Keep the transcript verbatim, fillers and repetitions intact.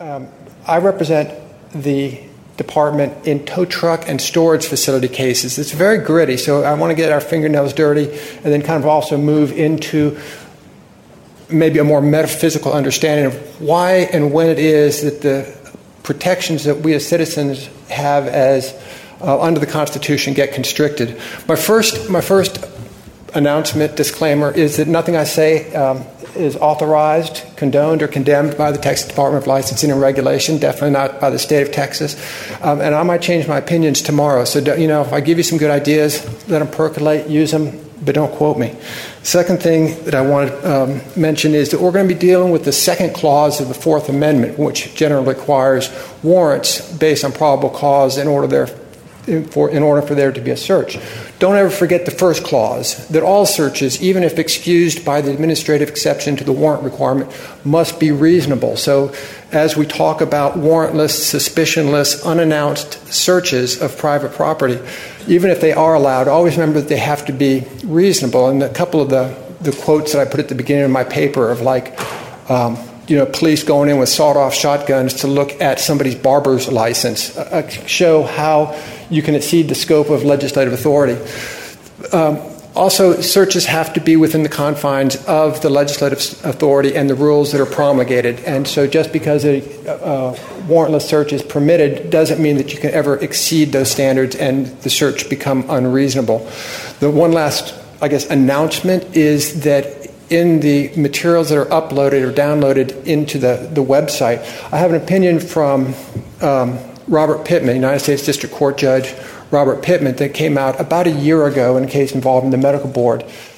Um, I represent the department in tow truck and storage facility cases. It's very gritty, so I want to get our fingernails dirty and then kind of also move into maybe a more metaphysical understanding of why and when it is that the protections that we as citizens have as uh, under the Constitution get constricted. My first, my first announcement, disclaimer, is that nothing I say um, is authorized, condoned, or condemned by the Texas Department of Licensing and Regulation, definitely not by the state of Texas. Um, and I might change my opinions tomorrow. So, you know, if I give you some good ideas, let them percolate, use them, but don't quote me. Second thing that I want to um, mention is that we're going to be dealing with the second clause of the Fourth Amendment, which generally requires warrants based on probable cause in order there For, in order for there to be a search. Don't ever forget the first clause, that all searches, even if excused by the administrative exception to the warrant requirement, must be reasonable. So as we talk about warrantless, suspicionless, unannounced searches of private property, even if they are allowed, always remember that they have to be reasonable. And a couple of the, the quotes that I put at the beginning of my paper of like, um, you know, police going in with sawed-off shotguns to look at somebody's barber's license uh, show how you can exceed the scope of legislative authority. Um, also, searches have to be within the confines of the legislative authority and the rules that are promulgated. And so just because a uh, warrantless search is permitted doesn't mean that you can ever exceed those standards and the search become unreasonable. The one last, I guess, announcement is that in the materials that are uploaded or downloaded into the, the website, I have an opinion from um, Robert Pittman, United States District Court Judge Robert Pittman, that came out about a year ago in a case involving the medical board.